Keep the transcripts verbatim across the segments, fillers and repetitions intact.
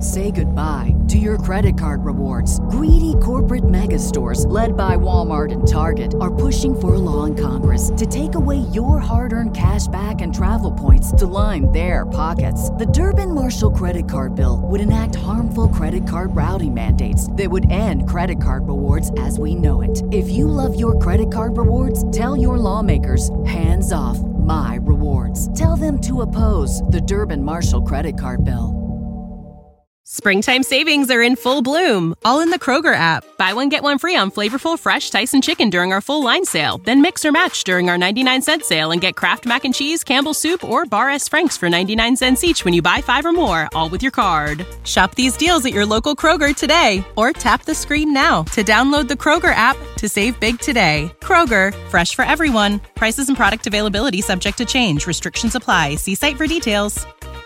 Say goodbye to your credit card rewards. Greedy corporate mega stores, led by Walmart and Target, are pushing for a law in Congress to take away your hard-earned cash back and travel points to line their pockets. The Durbin-Marshall credit card bill would enact harmful credit card routing mandates that would end credit card rewards as we know it. If you love your credit card rewards, tell your lawmakers, hands off my rewards. Tell them to oppose the Durbin-Marshall credit card bill. Springtime savings are in full bloom, all in the Kroger app. Buy one, get one free on flavorful, fresh Tyson chicken during our full line sale. Then mix or match during our ninety-nine cent sale and get Kraft Mac and Cheese, Campbell's Soup, or Bar S. Frank's for ninety-nine cents each when you buy five or more, all with your card. Shop these deals at your local Kroger today, or tap the screen now to download the Kroger app to save big today. Kroger, fresh for everyone. Prices and product availability subject to change. Restrictions apply. See site for details.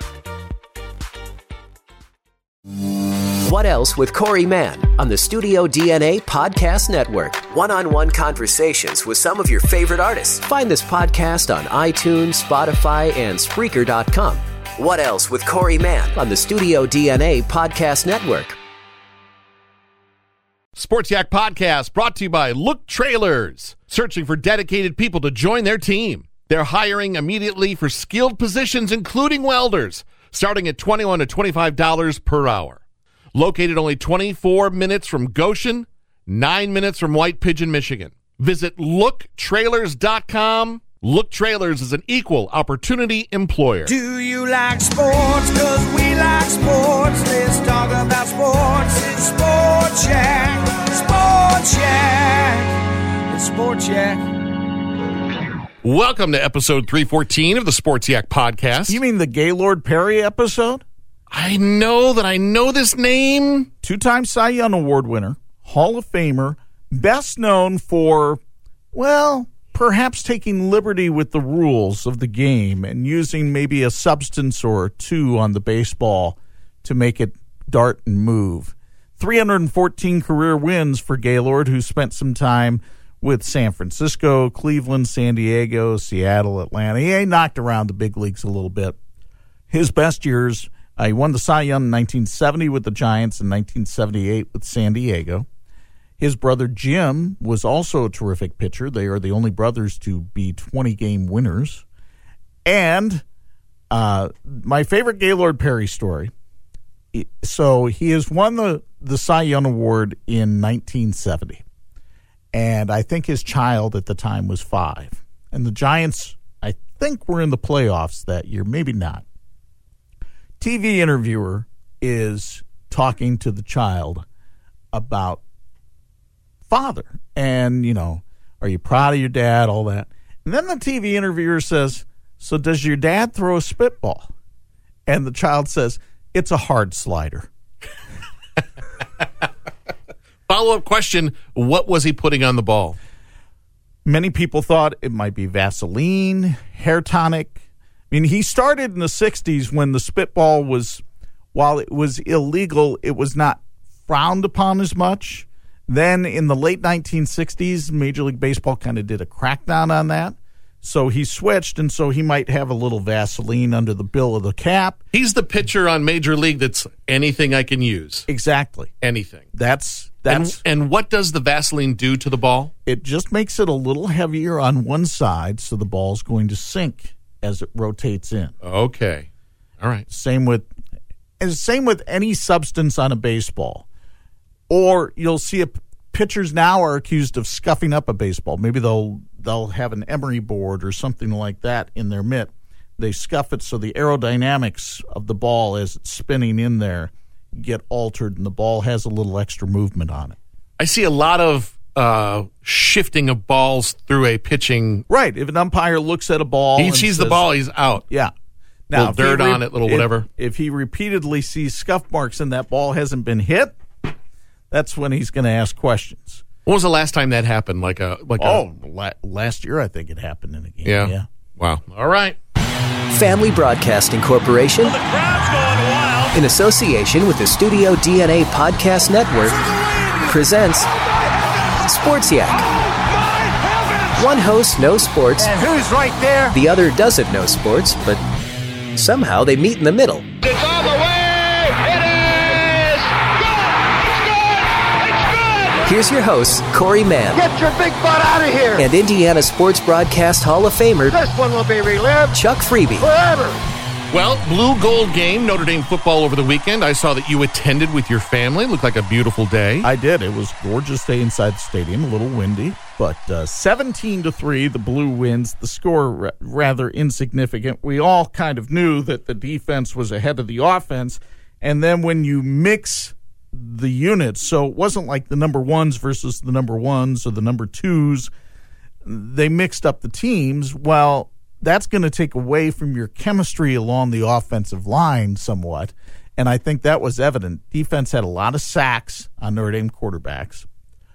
What Else with Corey Mann on the Studio D N A Podcast Network. One-on-one conversations with some of your favorite artists. Find this podcast on iTunes, Spotify, and Spreaker dot com. What Else with Corey Mann on the Studio D N A Podcast Network. Sports Yak Podcast brought to you by Look Trailers. Searching for dedicated people to join their team. They're hiring immediately for skilled positions, including welders, starting at twenty-one to twenty-five dollars per hour. Located only twenty-four minutes from Goshen, nine minutes from White Pigeon, Michigan. Visit look trailers dot com. Look Trailers is an equal opportunity employer. Do you like sports? Because we like sports. Let's talk about sports. It's Sports Yak. Sports Yak. It's Sports Yak. Welcome to episode three fourteen of the Sports Yak Podcast. You mean the Gaylord Perry episode? I know that I know this name. Two-time Cy Young Award winner, Hall of Famer, best known for, well, perhaps taking liberty with the rules of the game and using maybe a substance or two on the baseball to make it dart and move. three hundred fourteen career wins for Gaylord, who spent some time with San Francisco, Cleveland, San Diego, Seattle, Atlanta. He knocked around the big leagues a little bit. His best years, uh, he won the Cy Young in nineteen seventy with the Giants and nineteen seventy-eight with San Diego. His brother Jim was also a terrific pitcher. They are the only brothers to be twenty-game winners. And uh, my favorite Gaylord Perry story, so he has won the, the Cy Young Award in nineteen seventy. And I think his child at the time was five. And the Giants, I think, were in the playoffs that year. Maybe not. T V interviewer is talking to the child about father. And, you know, are you proud of your dad? All that. And then the T V interviewer says, so does your dad throw a spitball? And the child says, it's a hard slider. Follow-up question, what was he putting on the ball? Many people thought it might be Vaseline, hair tonic. I mean, he started in the sixties when the spitball was, while it was illegal, it was not frowned upon as much. Then in the late nineteen sixties, Major League Baseball kind of did a crackdown on that. So he switched, and so he might have a little Vaseline under the bill of the cap. He's the pitcher on Major League that's anything I can use. Exactly. Anything. That's that's. And, and what does the Vaseline do to the ball? It just makes it a little heavier on one side, so the ball's going to sink as it rotates in. Okay. All right. Same with, and same with any substance on a baseball. Or you'll see a, pitchers now are accused of scuffing up a baseball. Maybe they'll they'll have an emery board or something like that in their mitt. They scuff it so the aerodynamics of the ball as it's spinning in there get altered, and the ball has a little extra movement on it. I see a lot of uh, shifting of balls through a pitching. Right. If an umpire looks at a ball, he and sees says, the ball, he's out. Yeah. Now, little dirt re- on it, little if, whatever. If he repeatedly sees scuff marks and that ball hasn't been hit, that's when he's going to ask questions. When was the last time that happened? Like a like oh, a, la- last year I think it happened in a game. Yeah. yeah. Wow. All right. Family Broadcasting Corporation, The crowd's going wild. in association with the Studio D N A Podcast Network, presents Sports Yak. One host knows sports, And who's right there? the other doesn't know sports, but somehow they meet in the middle. It's on the way. It is Here's your host, Corey Mann. Get your big butt out of here! And Indiana Sports Broadcast Hall of Famer, This one will be relived Chuck Freeby. forever! Well, blue gold game, Notre Dame football over the weekend. I saw that you attended with your family. Looked like a beautiful day. I did. It was a gorgeous day inside the stadium, a little windy, but uh, seventeen to three, the Blue wins. The score ra- rather insignificant. We all kind of knew that the defense was ahead of the offense, and then when you mix the units, so it wasn't like the number ones versus the number ones or the number twos, they mixed up the teams. Well, that's going to take away from your chemistry along the offensive line somewhat, and I think that was evident. Defense had a lot of sacks on Notre Dame quarterbacks.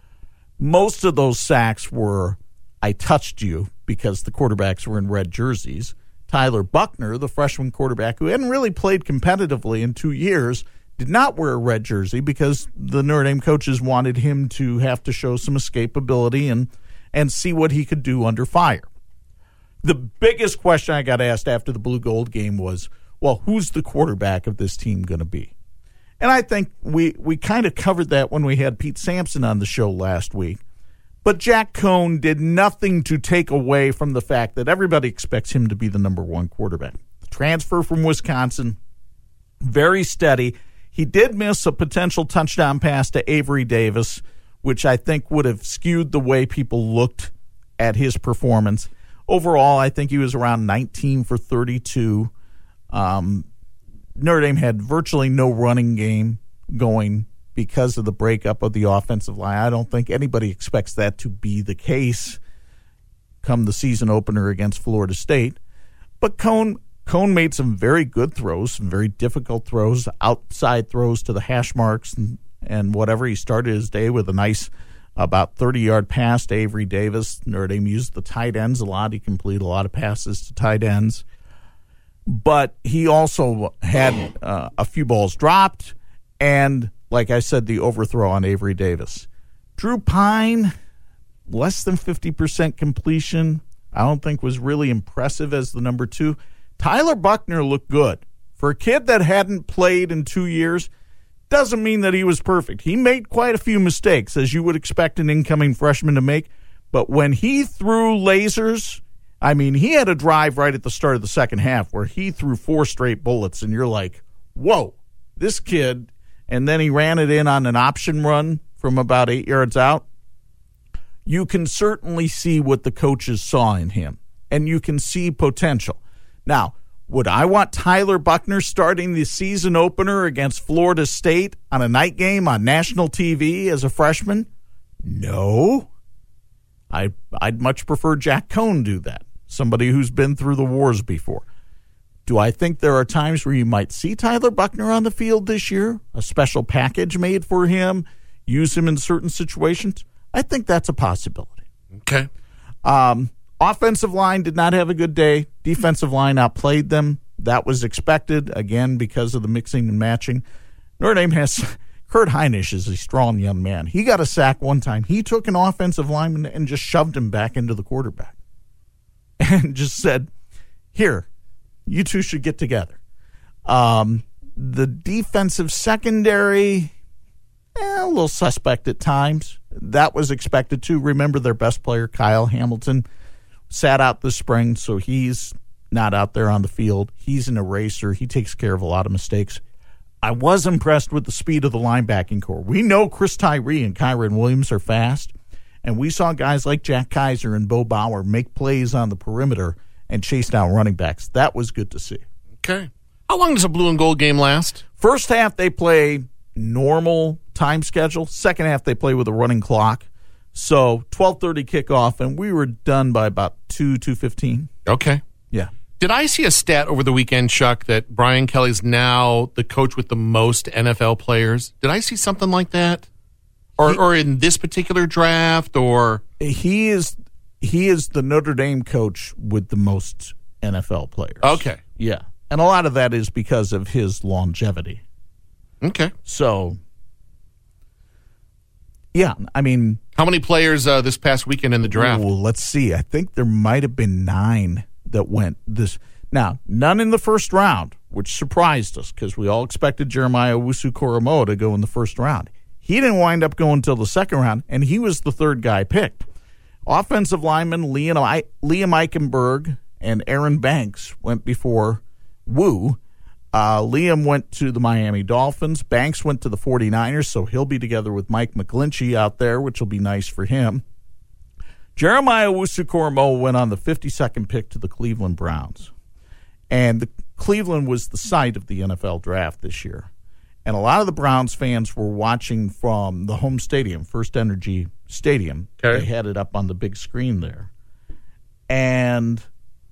Most of those sacks were, I touched you, because the quarterbacks were in red jerseys. Tyler Buchner, the freshman quarterback who hadn't really played competitively in two years, did not wear a red jersey because the Notre Dame coaches wanted him to have to show some escapability and, and see what he could do under fire. The biggest question I got asked after the Blue Gold game was, well, who's the quarterback of this team going to be? And I think we, we kind of covered that when we had Pete Sampson on the show last week. But Jack Cohn did nothing to take away from the fact that everybody expects him to be the number one quarterback. The transfer from Wisconsin, very steady. He did miss a potential touchdown pass to Avery Davis, which I think would have skewed the way people looked at his performance. Overall, I think he was around nineteen for thirty-two. Um, Notre Dame had virtually no running game going because of the breakup of the offensive line. I don't think anybody expects that to be the case come the season opener against Florida State. But Cohn, Cohn made some very good throws, some very difficult throws, outside throws to the hash marks and, and whatever. He started his day with a nice about thirty-yard pass to Avery Davis. Notre Dame used the tight ends a lot. He completed a lot of passes to tight ends. But he also had uh, a few balls dropped, and, like I said, the overthrow on Avery Davis. Drew Pine, less than fifty percent completion. I don't think was really impressive as the number two. Tyler Buchner looked good. For a kid that hadn't played in two years, doesn't mean that he was perfect. He made quite a few mistakes, as you would expect an incoming freshman to make. But when he threw lasers, I mean, he had a drive right at the start of the second half where he threw four straight bullets, and you're like, whoa, this kid. And then he ran it in on an option run from about eight yards out. You can certainly see what the coaches saw in him, and you can see potential. Now, would I want Tyler Buchner starting the season opener against Florida State on a night game on national T V as a freshman? No. I, I'd much prefer Jack Cohn do that, somebody who's been through the wars before. Do I think there are times where you might see Tyler Buchner on the field this year? A special package made for him? Use him in certain situations? I think that's a possibility. Okay. Um, offensive line did not have a good day. Defensive line outplayed them. That was expected, again, because of the mixing and matching. Notre Dame has... Kurt Heinisch is a strong young man. He got a sack one time. He took an offensive lineman and just shoved him back into the quarterback and just said, here, you two should get together. Um, the defensive secondary, eh, a little suspect at times. That was expected too. Remember, their best player, Kyle Hamilton, sat out this spring, so he's not out there on the field. He's an eraser. He takes care of a lot of mistakes. I was impressed with the speed of the linebacking core. We know Chris Tyree and Kyron Williams are fast, and we saw guys like Jack Kaiser and Bo Bauer make plays on the perimeter and chase down running backs. That was good to see. Okay. How long does a blue and gold game last? First half, they play normal time schedule. Second half, they play with a running clock. So twelve thirty kickoff, and we were done by about two, two fifteen. Okay. Yeah. Did I see a stat over the weekend, Chuck, that Brian Kelly's now the coach with the most N F L players? Did I see something like that? Or, he, or in this particular draft, or he is he is the Notre Dame coach with the most N F L players. Okay. Yeah. And a lot of that is because of his longevity. Okay. So, yeah, I mean... How many players uh, this past weekend in the draft? Well, let's see. I think there might have been nine that went this. Now, none in the first round, which surprised us because we all expected Jeremiah Owusu-Koramoah to go in the first round. He didn't wind up going until the second round, and he was the third guy picked. Offensive lineman Liam, I- Liam Eichenberg and Aaron Banks went before Wu. Uh, Liam went to the Miami Dolphins. Banks went to the 49ers, so he'll be together with Mike McGlinchey out there, which will be nice for him. Jeremiah Owusu-Koramoah went on the fifty-second pick to the Cleveland Browns. And the, Cleveland was the site of the N F L draft this year. And a lot of the Browns fans were watching from the home stadium, First Energy Stadium. Okay. They had it up on the big screen there. And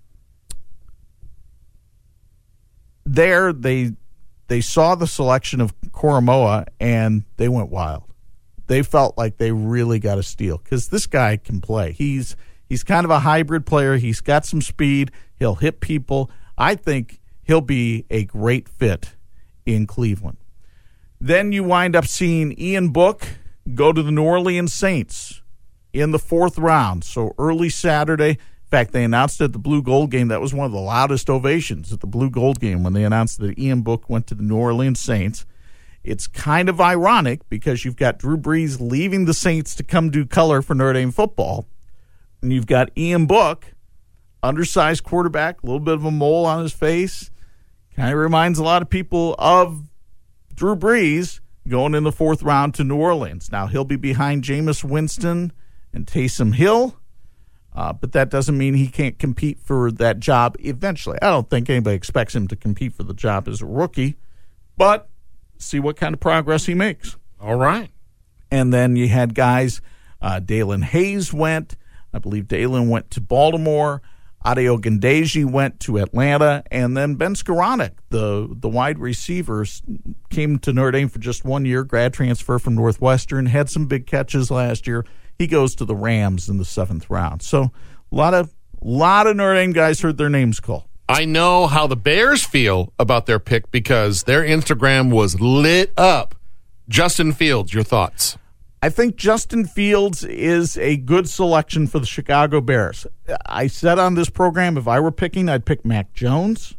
there they they saw the selection of Koramoah, and they went wild. They felt like they really got a steal because this guy can play. He's he's kind of a hybrid player. He's got some speed. He'll hit people. I think he'll be a great fit in Cleveland. Then you wind up seeing Ian Book go to the New Orleans Saints in the fourth round. So early Saturday. In fact, they announced at the Blue Gold game, that was one of the loudest ovations at the Blue Gold game when they announced that Ian Book went to the New Orleans Saints. It's kind of ironic because you've got Drew Brees leaving the Saints to come do color for Notre Dame football. And you've got Ian Book, undersized quarterback, a little bit of a mole on his face. Kind of reminds a lot of people of Drew Brees going in the fourth round to New Orleans. Now, he'll be behind Jameis Winston and Taysom Hill. Uh, but that doesn't mean he can't compete for that job eventually. I don't think anybody expects him to compete for the job as a rookie, but see what kind of progress he makes. All right. And then you had guys, uh, Dalen Hayes went. I believe Dalen went to Baltimore. Adio Gandeji went to Atlanta. And then Ben Skoranek, the, the wide receivers, came to Notre Dame for just one year, grad transfer from Northwestern, had some big catches last year. He goes to the Rams in the seventh round. So a lot of lot of Notre Dame guys heard their names called. I know how the Bears feel about their pick because their Instagram was lit up. Justin Fields, your thoughts? I think Justin Fields is a good selection for the Chicago Bears. I said on this program, if I were picking, I'd pick Mac Jones.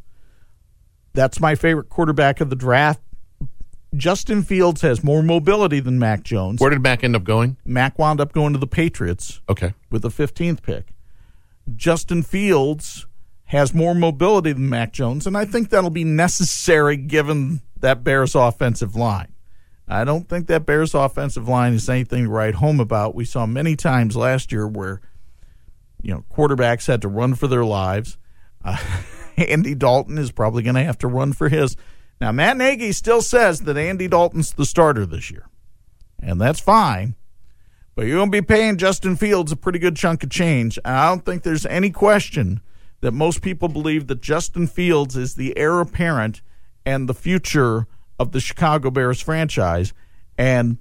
That's my favorite quarterback of the draft. Justin Fields has more mobility than Mac Jones. Where did Mac end up going? Mac wound up going to the Patriots. Okay. With the fifteenth pick. Justin Fields has more mobility than Mac Jones, and I think that'll be necessary given that Bears offensive line. I don't think that Bears offensive line is anything to write home about. We saw many times last year where, you know, quarterbacks had to run for their lives. Uh, Andy Dalton is probably going to have to run for his. Now, Matt Nagy still says that Andy Dalton's the starter this year, and that's fine, but you're going to be paying Justin Fields a pretty good chunk of change. And I don't think there's any question that most people believe that Justin Fields is the heir apparent and the future of the Chicago Bears franchise. And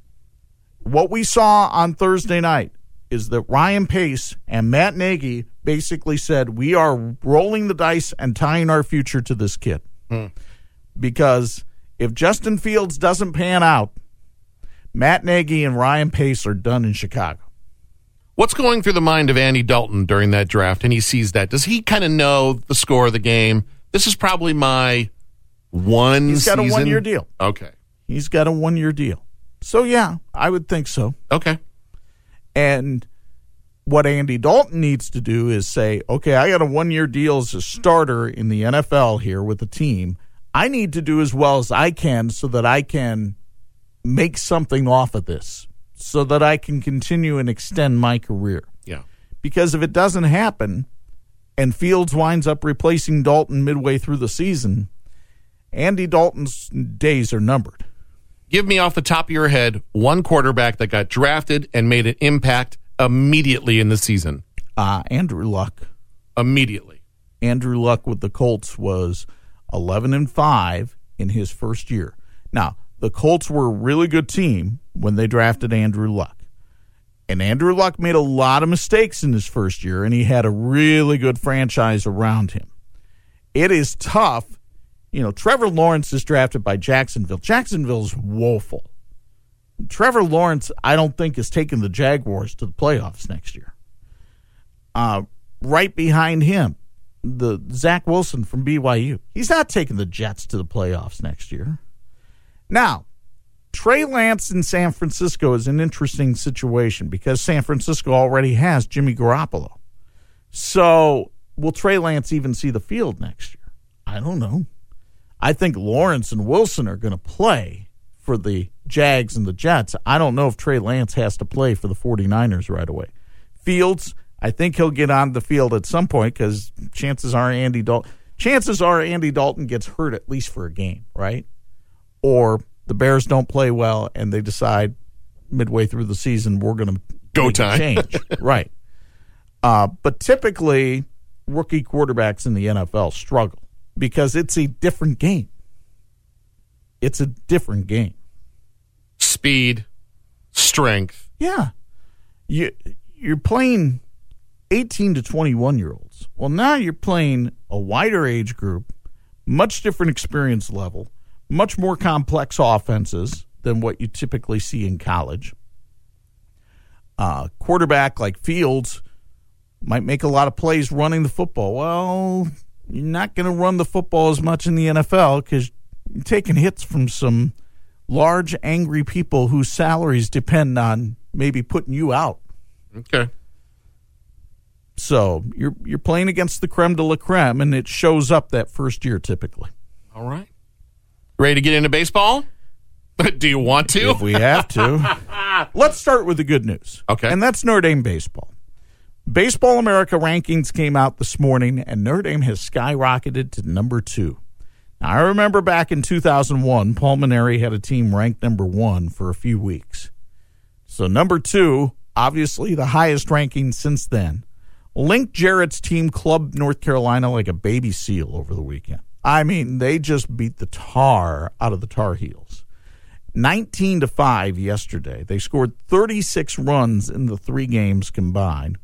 what we saw on Thursday night is that Ryan Pace and Matt Nagy basically said, we are rolling the dice and tying our future to this kid. Hmm. Because if Justin Fields doesn't pan out, Matt Nagy and Ryan Pace are done in Chicago. What's going through the mind of Andy Dalton during that draft, and he sees that? Does he kind of know the score of the game? This is probably my one He's got season? a one-year deal. Okay. He's got a one-year deal. So, yeah, I would think so. Okay. And what Andy Dalton needs to do is say, okay, I got a one-year deal as a starter in the N F L here with the team. I need to do as well as I can so that I can make something off of this, so that I can continue and extend my career. Yeah. Because if it doesn't happen and Fields winds up replacing Dalton midway through the season, Andy Dalton's days are numbered. Give me off the top of your head one quarterback that got drafted and made an impact immediately in the season. Uh, Andrew Luck. Immediately. Andrew Luck with the Colts was eleven and five in his first year. Now, the Colts were a really good team when they drafted Andrew Luck. And Andrew Luck made a lot of mistakes in his first year, and he had a really good franchise around him. It is tough. You know, Trevor Lawrence is drafted by Jacksonville. Jacksonville's woeful. Trevor Lawrence, I don't think, is taking the Jaguars to the playoffs next year. Uh, right behind him, the Zach Wilson from B Y U. He's not taking the Jets to the playoffs next year. Now, Trey Lance in San Francisco is an interesting situation because San Francisco already has Jimmy Garoppolo. So will Trey Lance even see the field next year? I don't know. I think Lawrence and Wilson are going to play for the Jags and the Jets. I don't know if Trey Lance has to play for the 49ers right away. Fields, I think he'll get on the field at some point because chances are Andy Dalton, chances are Andy Dalton gets hurt at least for a game, right? Or the Bears don't play well and they decide midway through the season we're going to go time change, right? Uh, but typically, rookie quarterbacks in the N F L struggle because it's a different game. It's a different game. Speed, strength. Yeah. You, you're playing eighteen to twenty-one-year-olds. Well, now you're playing a wider age group, much different experience level, much more complex offenses than what you typically see in college. Uh, quarterback like Fields might make a lot of plays running the football. Well, you're not going to run the football as much in the N F L because you're taking hits from some large, angry people whose salaries depend on maybe putting you out. Okay. So you're you're playing against the creme de la creme, and it shows up that first year typically. All right. Ready to get into baseball? Do you want to? If we have to. Let's start with the good news. Okay. And that's Notre Dame baseball. Baseball America rankings came out this morning, and Notre Dame has skyrocketed to number two. Now, I remember back in two thousand one, Paul Mainieri had a team ranked number one for a few weeks. So number two, obviously the highest ranking since then. Link Jarrett's team clubbed North Carolina like a baby seal over the weekend. I mean, they just beat the tar out of the Tar Heels. nineteen to five yesterday. They scored thirty-six runs in the three games combined.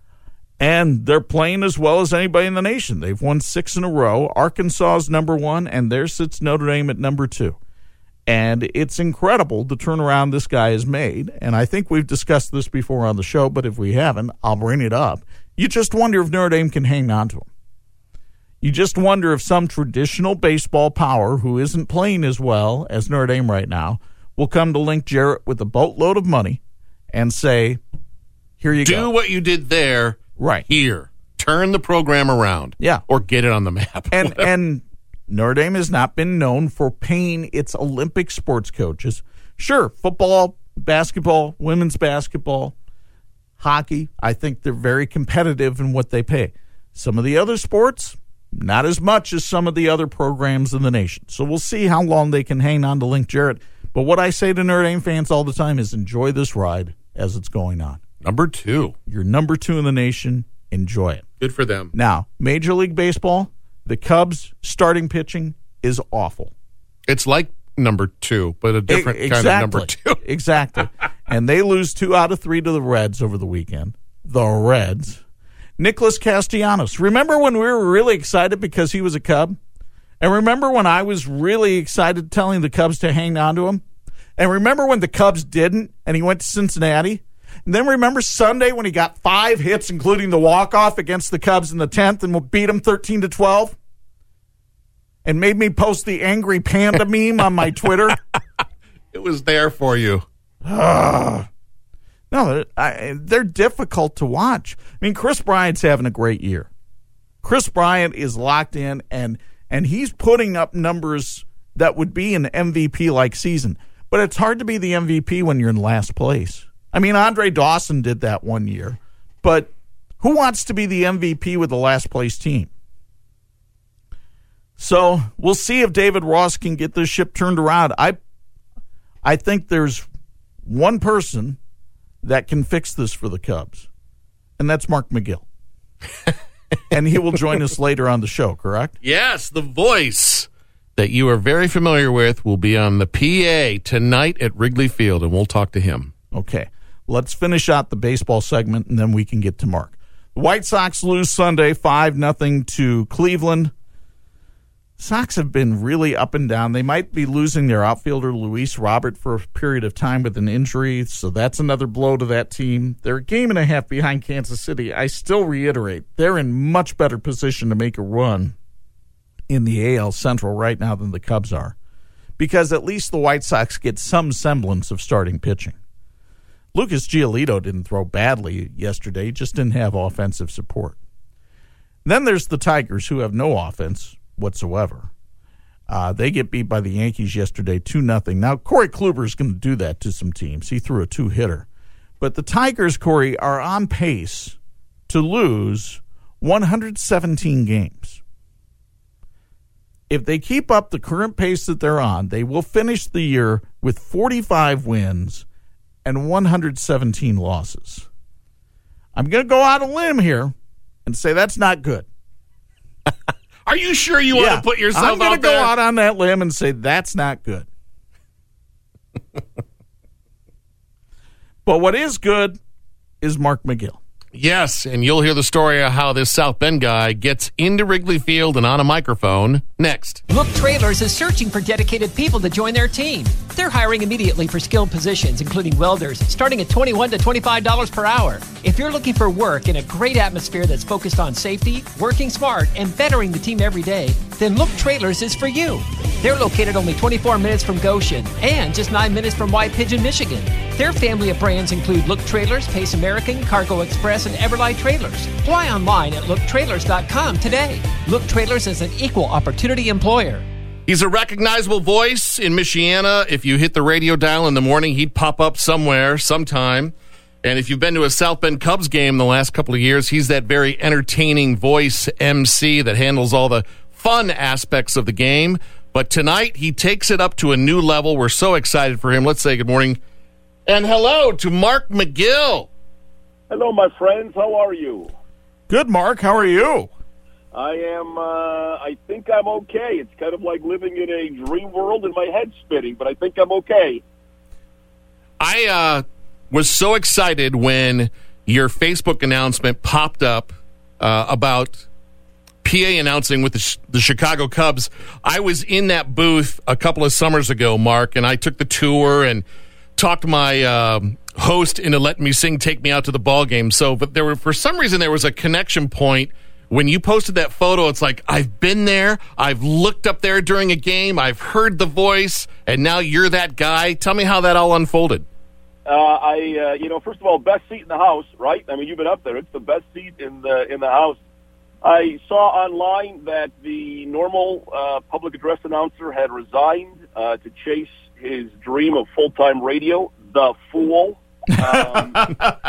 And they're playing as well as anybody in the nation. They've won six in a row. Arkansas is number one, and there sits Notre Dame at number two. And it's incredible the turnaround this guy has made. And I think we've discussed this before on the show, but if we haven't, I'll bring it up. You just wonder if Notre Dame can hang on to him. You just wonder if some traditional baseball power who isn't playing as well as Notre Dame right now will come to Link Jarrett with a boatload of money and say, here you Do go. Do what you did there. Right. Here. Turn the program around. Yeah. Or get it on the map. And and Notre Dame has not been known for paying its Olympic sports coaches. Sure, football, basketball, women's basketball, hockey, I think they're very competitive in what they pay. Some of the other sports, not as much as some of the other programs in the nation. So we'll see how long they can hang on to Link Jarrett. But what I say to Notre Dame fans all the time is enjoy this ride as it's going on. Number two. You're number two in the nation. Enjoy it. Good for them. Now, Major League Baseball, the Cubs starting pitching is awful. It's like number two, but a different e- kind of number two. Exactly. And they lose two out of three to the Reds over the weekend. The Reds. Nicholas Castellanos. Remember when we were really excited because he was a Cub? And remember when I was really excited telling the Cubs to hang on to him? And remember when the Cubs didn't and he went to Cincinnati? And then remember Sunday when he got five hits, including the walk-off against the Cubs in the tenth, and beat them thirteen to twelve? And made me post the angry panda meme on my Twitter? It was there for you. Uh, no, they're, I, they're difficult to watch. I mean, Chris Bryant's having a great year. Chris Bryant is locked in, and and he's putting up numbers that would be an M V P-like season. But it's hard to be the M V P when you're in last place. I mean, Andre Dawson did that one year. But who wants to be the M V P with the last-place team? So we'll see if David Ross can get this ship turned around. I I think there's one person that can fix this for the Cubs, and that's Mark McGill. And he will join us later on the show, correct? Yes, the voice that you are very familiar with will be on the P A tonight at Wrigley Field, and we'll talk to him. Okay, let's finish out the baseball segment, and then we can get to Mark. The White Sox lose Sunday five nothing to Cleveland. Sox have been really up and down. They might be losing their outfielder, Luis Robert, for a period of time with an injury, so that's another blow to that team. They're a game and a half behind Kansas City. I still reiterate, they're in much better position to make a run in the A L Central right now than the Cubs are. because at least the White Sox get some semblance of starting pitching. Lucas Giolito didn't throw badly yesterday, just didn't have offensive support. Then there's the Tigers, who have no offense whatsoever. Uh, they get beat by the Yankees yesterday two nothing. Now, Corey Kluber is going to do that to some teams. He threw a two-hitter. But the Tigers, Corey, are on pace to lose one hundred seventeen games. If they keep up the current pace that they're on, they will finish the year with forty-five wins and one hundred seventeen losses. I'm going to go out on a limb here and say that's not good. Are you sure you want yeah, to put yourself I'm gonna out there? go out on that limb and say that's not good. But what is good is Mark McGill. Yes, and you'll hear the story of how this South Bend guy gets into Wrigley Field and on a microphone next. Look Trailers is searching for dedicated people to join their team. They're hiring immediately for skilled positions, including welders, starting at twenty-one to twenty-five dollars per hour. If you're looking for work in a great atmosphere that's focused on safety, working smart, and bettering the team every day, then Look Trailers is for you. They're located only twenty-four minutes from Goshen and just nine minutes from White Pigeon, Michigan. Their family of brands include Look Trailers, Pace American, Cargo Express, and Everlight Trailers. Apply online at look trailers dot com today. Look Trailers is an equal opportunity employer. He's a recognizable voice in Michiana. If you hit the radio dial in the morning, he'd pop up somewhere, sometime. And if you've been to a South Bend Cubs game the last couple of years, he's that very entertaining voice M C that handles all the fun aspects of the game. But tonight, he takes it up to a new level. We're so excited for him. Let's say good morning and hello to Mark McGill. Hello, my friends. How are you? Good, Mark. How are you? I am, uh, I think I'm okay. It's kind of like living in a dream world and my head's spinning, but I think I'm okay. I uh, was so excited when your Facebook announcement popped up uh, about P A announcing with the, the Chicago Cubs. I was in that booth a couple of summers ago, Mark, and I took the tour and talked my uh, host into letting me sing "Take Me Out to the Ball Game." So, but there were, for some reason, there was a connection point. When you posted that photo, it's like, I've been there, I've looked up there during a game, I've heard the voice, and now you're that guy. Tell me how that all unfolded. Uh, I, uh, you know, first of all, best seat in the house, right? I mean, you've been up there. It's the best seat in the in the house. I saw online that the normal uh, public address announcer had resigned uh, to chase his dream of full-time radio, the fool. Um,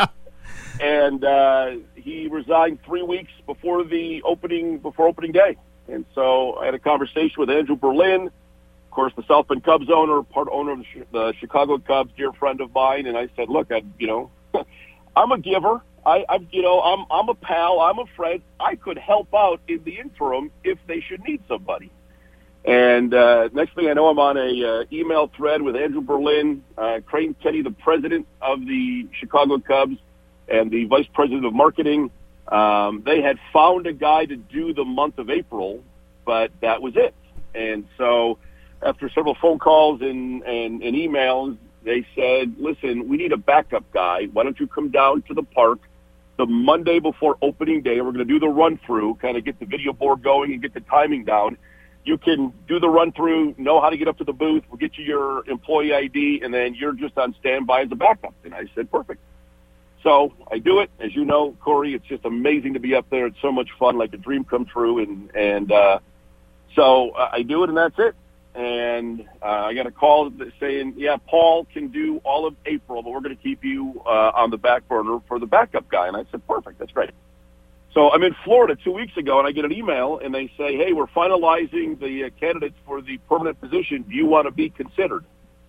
and uh, he resigned three weeks before the opening before opening day. And so I had a conversation with Andrew Berlin, of course, the South Bend Cubs owner, part owner of the Chicago Cubs, dear friend of mine. And I said, look, I, you know, I'm a giver. I, I'm, you know, I'm I'm a pal. I'm a friend. I could help out in the interim if they should need somebody. And uh, next thing I know, I'm on a uh, email thread with Andrew Berlin, uh, Crane Kenny, the president of the Chicago Cubs, and the vice president of marketing. Um, they had found a guy to do the month of April, but that was it. And so after several phone calls and, and, and emails, they said, listen, we need a backup guy. Why don't you come down to the park the Monday before opening day? We're going to do the run-through, kind of get the video board going and get the timing down. You can do the run-through, know how to get up to the booth. We'll get you your employee I D, and then you're just on standby as a backup. And I said, perfect. So I do it. As you know, Corey, it's just amazing to be up there. It's so much fun, like a dream come true. And, and uh, so I do it, and that's it. And uh, I got a call saying, yeah, Paul can do all of April, but we're going to keep you uh, on the back burner for the backup guy. And I said, perfect. That's great. So I'm in Florida two weeks ago, and I get an email, and they say, hey, we're finalizing the uh, candidates for the permanent position. Do you want to be considered?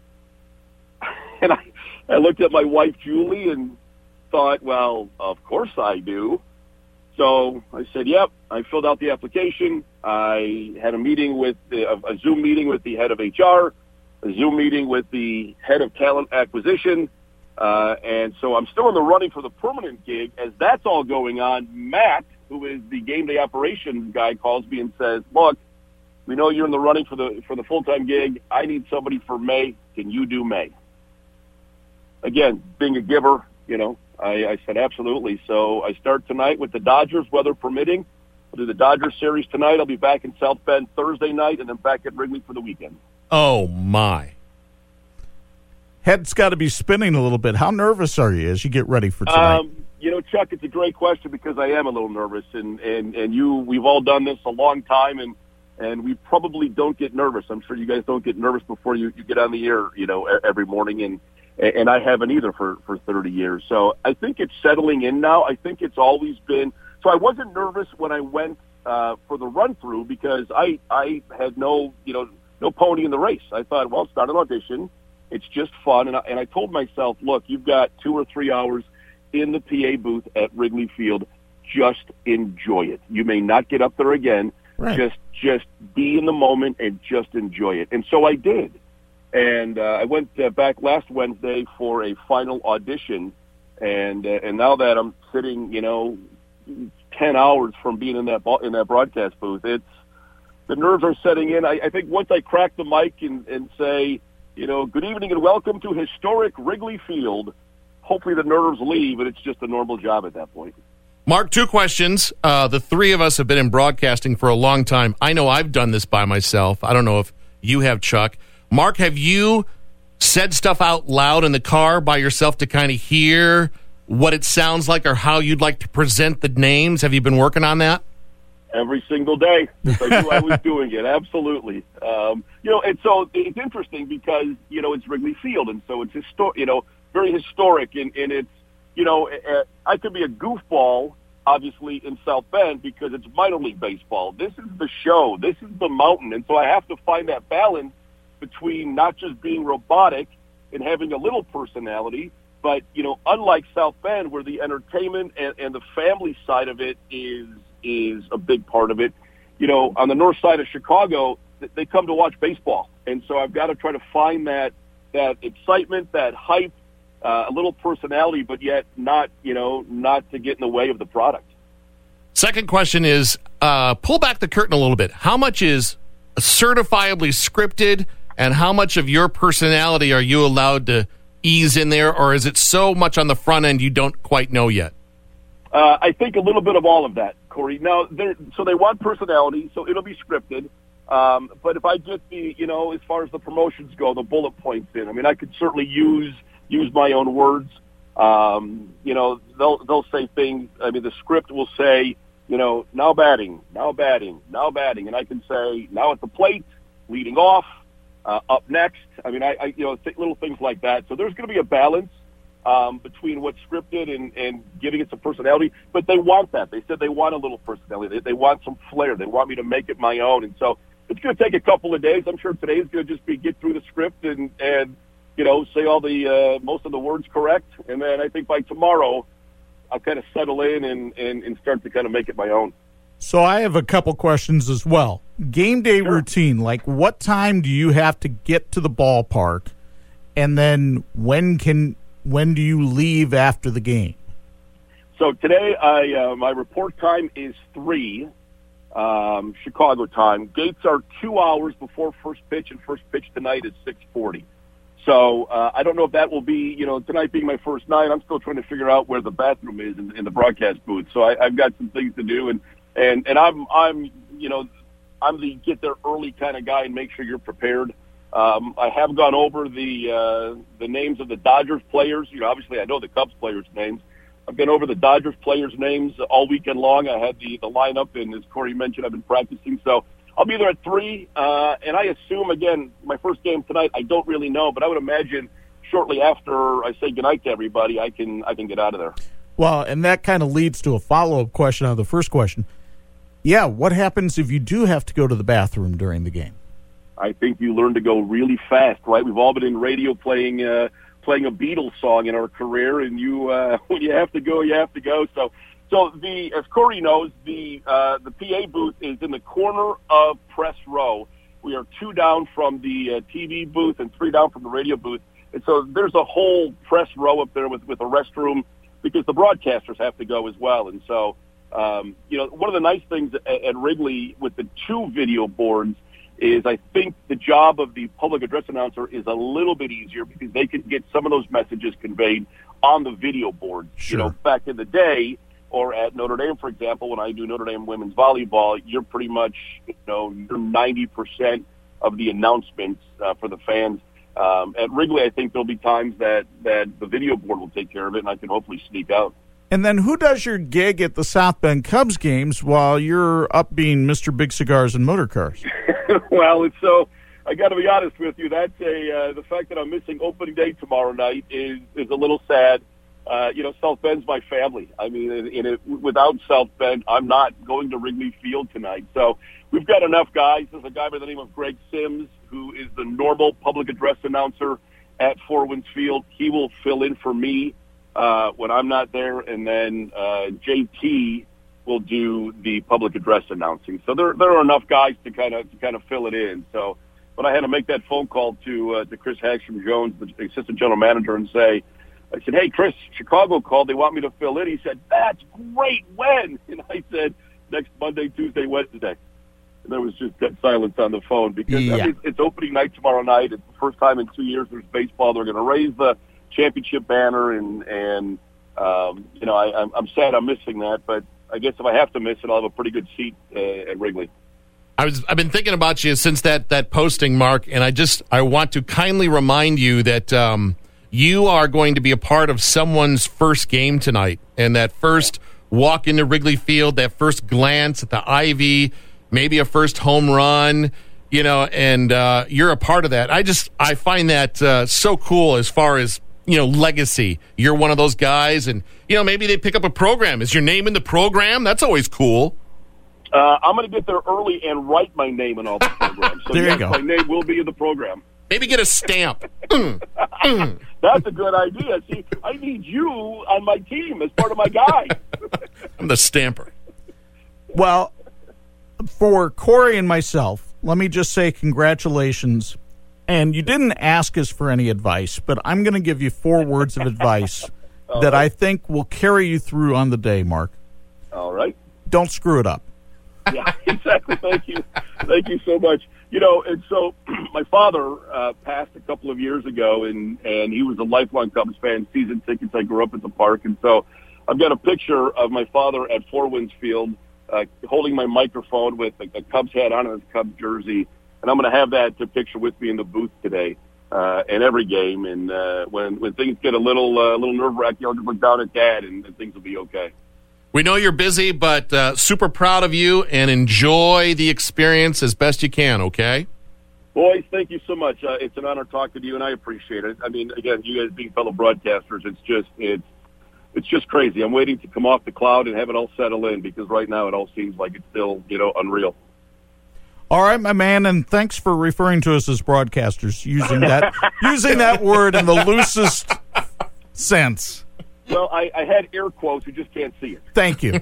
And I, I looked at my wife, Julie, and thought, well, of course I do. So I said, yep. I filled out the application. I had a meeting with the, a Zoom meeting with the head of H R, a Zoom meeting with the head of talent acquisition. Uh, and so I'm still in the running for the permanent gig. As that's all going on, Matt, who is the game day operations guy, calls me and says, look, we know you're in the running for the, for the full-time gig. I need somebody for May. Can you do May? Again, being a giver, you know, I, I said, absolutely. So I start tonight with the Dodgers, weather permitting. I'll do the Dodgers series tonight. I'll be back in South Bend Thursday night and then back at Wrigley for the weekend. Oh, my. Head's got to be spinning a little bit. How nervous are you as you get ready for tonight? Um, you know, Chuck, it's a great question because I am a little nervous, and, and, and you, we've all done this a long time, and, and we probably don't get nervous. I'm sure you guys don't get nervous before you, you get on the air, you know, every morning, and, and I haven't either for, for thirty years. So I think it's settling in now. I think it's always been, so I wasn't nervous when I went uh, for the run-through because I, I had no, you know, no pony in the race. I thought, well, it's not an audition. It's just fun. And I, and I told myself, look, you've got two or three hours in the P A booth at Wrigley Field. Just enjoy it. You may not get up there again. Right. Just just be in the moment and just enjoy it. And so I did. And uh, I went uh, back last Wednesday for a final audition. And uh, and now that I'm sitting, you know, ten hours from being in that in that broadcast booth, it's the nerves are setting in. I, I think once I crack the mic and, and say, you know, good evening and welcome to historic Wrigley Field, hopefully the nerves leave, and it's just a normal job at that point. Mark, two questions. Uh, the three of us have been in broadcasting for a long time. I know I've done this by myself. I don't know if you have, Chuck. Mark, have you said stuff out loud in the car by yourself to kind of hear what it sounds like or how you'd like to present the names? Have you been working on that? Every single day. Just I knew I was doing it. Absolutely. Um, you know, and so it's interesting because, you know, it's Wrigley Field, and so it's histor- you know, very historic, and, and it's, you know, uh, I could be a goofball, obviously, in South Bend because it's minor league baseball. This is the show. This is the mountain, and so I have to find that balance between not just being robotic and having a little personality, but, you know, unlike South Bend where the entertainment and, and the family side of it is is a big part of it. You know, on the north side of Chicago, they come to watch baseball. And so I've got to try to find that that excitement, that hype, uh, a little personality, but yet not, you know, not to get in the way of the product. Second question is, uh, pull back the curtain a little bit. How much is certifiably scripted, and how much of your personality are you allowed to ease in there, or is it so much on the front end you don't quite know yet? Uh, I think a little bit of all of that, Corey. Now, so they want personality, so it'll be scripted. Um, but if I get the, you know, as far as the promotions go, the bullet points in, I mean, I could certainly use use my own words. Um, you know, they'll they'll say things. I mean, the script will say, you know, now batting, now batting, now batting, and I can say now at the plate, leading off, uh, up next. I mean, I, I you know, th- little things like that. So there's going to be a balance. Um, between what's scripted and, and giving it some personality, but they want that. They said they want a little personality. They, they want some flair. They want me to make it my own. And so it's going to take a couple of days. I'm sure today's going to just be get through the script and, and you know, say all the uh, most of the words correct. And then I think by tomorrow I'll kind of settle in and, and, and start to kind of make it my own. So I have a couple questions as well. Game day Sure. routine, like what time do you have to get to the ballpark, and then when can when do you leave after the game? So today, I uh, my report time is three, um, Chicago time. Gates are two hours before first pitch, and first pitch tonight is six forty. So uh, I don't know if that will be, you know, tonight being my first night, I'm still trying to figure out where the bathroom is in, in the broadcast booth. So I, I've got some things to do, and, and, and I'm, I'm, you know, I'm the get there early kind of guy and make sure you're prepared. Um, I have gone over the uh, the names of the Dodgers players. You know, obviously I know the Cubs players' names. I've been over the Dodgers players' names all weekend long. I had the, the lineup, and as Corey mentioned, I've been practicing. So I'll be there at three, uh, and I assume, again, my first game tonight, I don't really know, but I would imagine shortly after I say goodnight to everybody, I can I can get out of there. Well, and that kind of leads to a follow-up question on the first question. Yeah, what happens if you do have to go to the bathroom during the game? I think you learn to go really fast, right? We've all been in radio playing uh, playing a Beatles song in our career, and you uh, when you have to go, you have to go. So, so the as Corey knows, the uh, the P A booth is in the corner of press row. We are two down from the uh, T V booth and three down from the radio booth, and so there's a whole press row up there with with a restroom because the broadcasters have to go as well. And so, um, you know, one of the nice things at, at Wrigley with the two video boards is I think the job of the public address announcer is a little bit easier because they can get some of those messages conveyed on the video board. Sure. You know, back in the day, or at Notre Dame, for example, when I do Notre Dame women's volleyball, you're pretty much, you know, you're ninety percent of the announcements uh, for the fans. Um, at Wrigley, I think there'll be times that, that the video board will take care of it, and I can hopefully sneak out. And then who does your gig at the South Bend Cubs games while you're up being Mister Big Cigars and Motor Cars? Well, it's so I got to be honest with you. That's a uh, the fact that I'm missing opening day tomorrow night is is a little sad. Uh, you know, South Bend's my family. I mean, in, in it, without South Bend, I'm not going to Wrigley Field tonight. So we've got enough guys. There's a guy by the name of Greg Sims, who is the normal public address announcer at Four Winds Field. He will fill in for me uh, when I'm not there, and then uh, J T will do the public address announcing. So there there are enough guys to kind of to kind of fill it in. So, but I had to make that phone call to uh, to Chris Hagstrom Jones, the assistant general manager, and say, I said, hey, Chris, Chicago called. They want me to fill in. He said, that's great. When? And I said, next Monday, Tuesday, Wednesday. And there was just dead silence on the phone because yeah. I mean, it's opening night tomorrow night. It's the first time in two years there's baseball. They're going to raise the championship banner, and, and um, you know, I, I'm, I'm sad I'm missing that. But I guess if I have to miss it, I'll have a pretty good seat uh, at Wrigley. I was, I've been thinking about you since that, that posting, Mark, and I just I want to kindly remind you that um, – you are going to be a part of someone's first game tonight, and that first walk into Wrigley Field, that first glance at the Ivy, maybe a first home run, you know, and uh, you're a part of that. I just I find that uh, so cool as far as, you know, legacy. You're one of those guys, and, you know, maybe they pick up a program. Is your name in the program? That's always cool. Uh, I'm going to get there early and write my name in all the programs. So there yes, you go. My name will be in the program. Maybe get a stamp. mm, mm. That's a good idea. See, I need you on my team as part of my guy. I'm the stamper. Well, for Corey and myself, let me just say congratulations. And you didn't ask us for any advice, but I'm going to give you four words of advice All that right. I think will carry you through on the day, Mark. All right. Don't screw it up. Yeah, exactly. Thank you. Thank you so much. You know, and so my father uh, passed a couple of years ago, and, and he was a lifelong Cubs fan, season tickets. I grew up at the park. And so I've got a picture of my father at Four Winds Field uh, holding my microphone with a, a Cubs hat on and his Cubs jersey. And I'm going to have that to picture with me in the booth today uh, in every game. And uh, when, when things get a little, uh, little nerve-wracking, I'll just look down at Dad, and, and things will be okay. We know you're busy, but uh, super proud of you, and enjoy the experience as best you can, okay? Boys, thank you so much. Uh, it's an honor talking to you, and I appreciate it. I mean, again, you guys being fellow broadcasters, it's just it's it's just crazy. I'm waiting to come off the cloud and have it all settle in, because right now it all seems like it's still, you know, unreal. All right, my man, and thanks for referring to us as broadcasters, using that using that word in the loosest sense. Well, I, I had air quotes. You just can't see it. Thank you.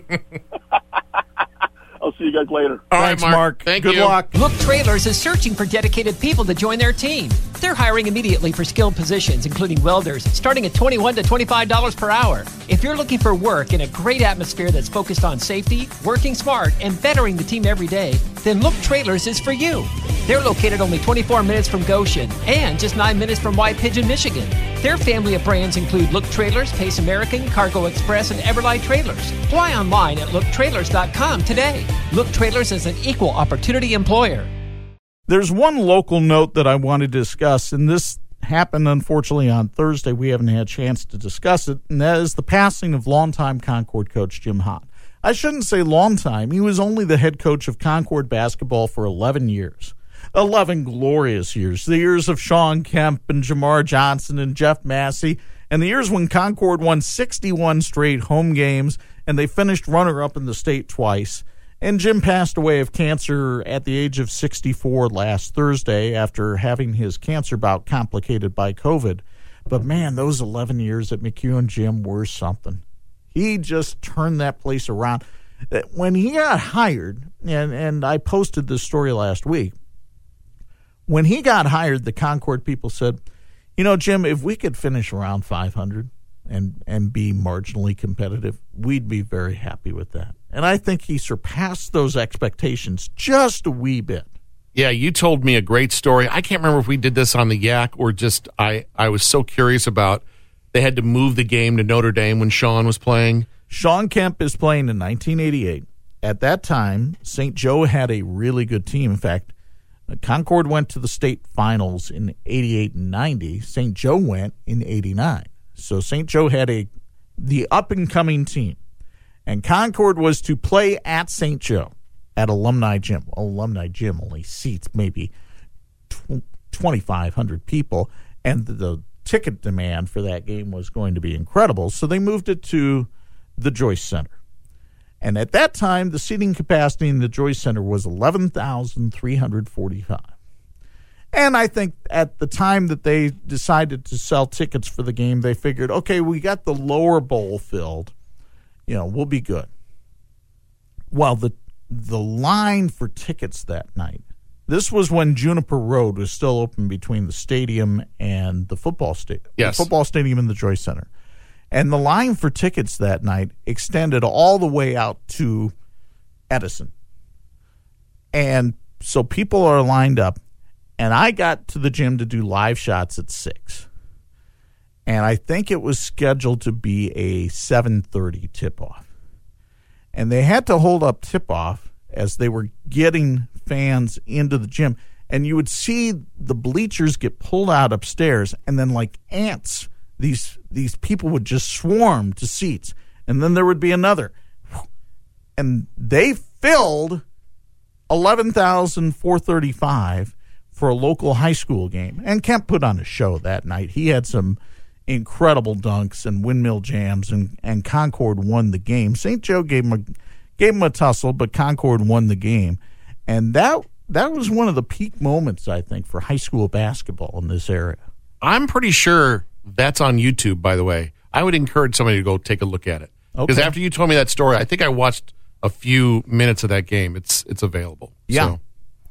I'll see you guys later. All Thanks, right, Mark. Thank Good you. luck. Look Trailers is searching for dedicated people to join their team. They're hiring immediately for skilled positions, including welders, starting at twenty-one to twenty-five dollars per hour. If you're looking for work in a great atmosphere that's focused on safety, working smart, and bettering the team every day, then Look Trailers is for you. They're located only twenty-four minutes from Goshen and just nine minutes from White Pigeon, Michigan. Their family of brands include Look Trailers, Pace American, Cargo Express, and Everlight Trailers. Fly online at look trailers dot com today. Look Trailers is an equal opportunity employer. There's one local note that I want to discuss, and this happened, unfortunately, on Thursday. We haven't had a chance to discuss it, and that is the passing of longtime Concord coach Jim Hahn. I shouldn't say long time. He was only the head coach of Concord basketball for eleven years. eleven glorious years. The years of Sean Kemp and Jamar Johnson and Jeff Massey, and the years when Concord won sixty-one straight home games, and they finished runner-up in the state twice. And Jim passed away of cancer at the age of sixty-four last Thursday after having his cancer bout complicated by COVID. But, man, those eleven years at McEwen Gym were something. He just turned that place around. When he got hired, and, and I posted this story last week, when he got hired, the Concord people said, you know, Jim, if we could finish around five hundred and, and be marginally competitive, we'd be very happy with that. And I think he surpassed those expectations just a wee bit. Yeah, you told me a great story. I can't remember if we did this on the Yak or just I, I was so curious about they had to move the game to Notre Dame when Sean was playing. Sean Kemp is playing in nineteen eighty-eight. At that time, Saint Joe had a really good team. In fact, Concord went to the state finals in eighty-eight and ninety. Saint Joe went in eighty-nine. So Saint Joe had a the up-and-coming team. And Concord was to play at Saint Joe at Alumni Gym. Well, Alumni Gym only seats maybe twenty-five hundred people, and the, the ticket demand for that game was going to be incredible. So they moved it to the Joyce Center. And at that time, the seating capacity in the Joyce Center was eleven thousand three hundred forty-five. And I think at the time that they decided to sell tickets for the game, they figured, okay, we got the lower bowl filled. You know, we'll be good. Well, the the line for tickets that night, this was when Juniper Road was still open between the stadium and the football stadium. Yes. The football stadium and the Joyce Center. And the line for tickets that night extended all the way out to Edison. And so people are lined up. And I got to the gym to do live shots at six. And I think it was scheduled to be a seven thirty tip-off. And they had to hold up tip-off as they were getting fans into the gym. And you would see the bleachers get pulled out upstairs, and then like ants, these these people would just swarm to seats. And then there would be another. And they filled eleven thousand four hundred thirty-five for a local high school game. And Kemp put on a show that night. He had some incredible dunks and windmill jams, and, and Concord won the game. Saint Joe gave him a gave him a tussle, but Concord won the game. And that that was one of the peak moments, I think, for high school basketball in this area. I'm pretty sure that's on YouTube, by the way. I would encourage somebody to go take a look at it. Because Okay. after you told me that story, I think I watched a few minutes of that game. It's it's available. Yeah. So.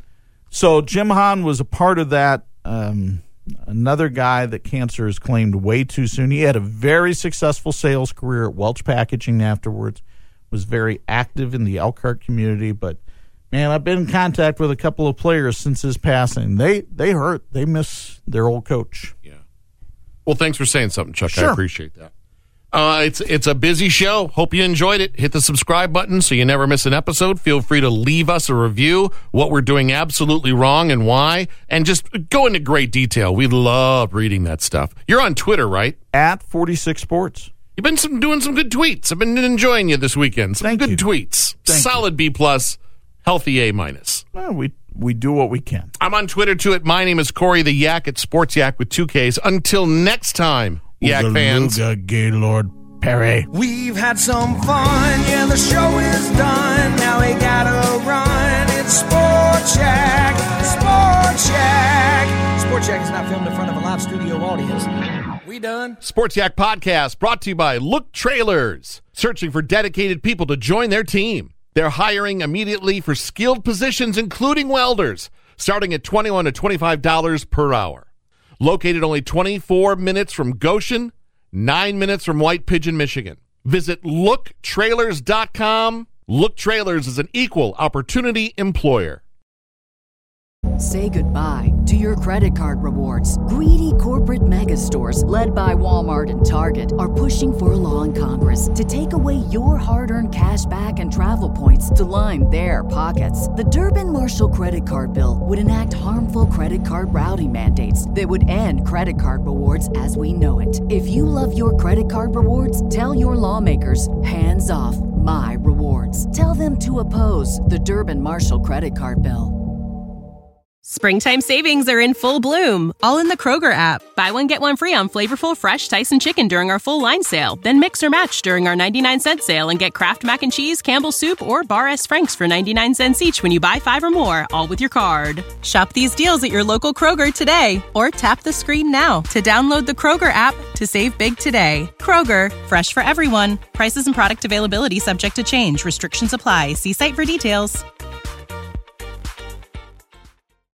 So Jim Hahn was a part of that. Um, another guy that cancer has claimed way too soon. He had a very successful sales career at Welch Packaging afterwards, was very active in the Elkhart community. But, man, I've been in contact with a couple of players since his passing. They they hurt. They miss their old coach. Yeah. Well, thanks for saying something, Chuck. Sure. I appreciate that. Uh, it's it's a busy show. Hope you enjoyed it. Hit the subscribe button so you never miss an episode. Feel free to leave us a review, what we're doing absolutely wrong and why, and just go into great detail. We love reading that stuff. You're on Twitter, right? At forty-six Sports. You've been some, doing some good tweets. I've been enjoying you this weekend. Some Thank good you. tweets. Thank Solid B plus, healthy A minus. Well, we we do what we can. I'm on Twitter too. At my name is Corey the Yak at Sports Yak with two Ks. Until next time, Yak fans. Ooga Gaylord Perry. We've had some fun, yeah, the show is done. Now we gotta run. It's Sport Shack, Sport Shack. Sport Shack is not filmed in front of a live studio audience. We done? Sports Yak Podcast brought to you by Look Trailers. Searching for dedicated people to join their team. They're hiring immediately for skilled positions, including welders, starting at twenty-one to twenty-five dollars per hour. Located only twenty-four minutes from Goshen, nine minutes from White Pigeon, Michigan. Visit look trailers dot com. Look Trailers is an equal opportunity employer. Say goodbye to your credit card rewards. Greedy corporate mega stores, led by Walmart and Target, are pushing for a law in Congress to take away your hard-earned cash back and travel points to line their pockets. The Durbin-Marshall credit card bill would enact harmful credit card routing mandates that would end credit card rewards as we know it. If you love your credit card rewards, tell your lawmakers, hands off my rewards. Tell them to oppose the Durbin-Marshall credit card bill. Springtime savings are in full bloom, all in the Kroger app. Buy one, get one free on flavorful, fresh Tyson chicken during our full line sale. Then mix or match during our ninety-nine cent sale and get Kraft Mac and Cheese, Campbell's Soup, or Bar S. Frank's for ninety-nine cents each when you buy five or more, all with your card. Shop these deals at your local Kroger today, or tap the screen now to download the Kroger app to save big today. Kroger, fresh for everyone. Prices and product availability subject to change. Restrictions apply. See site for details.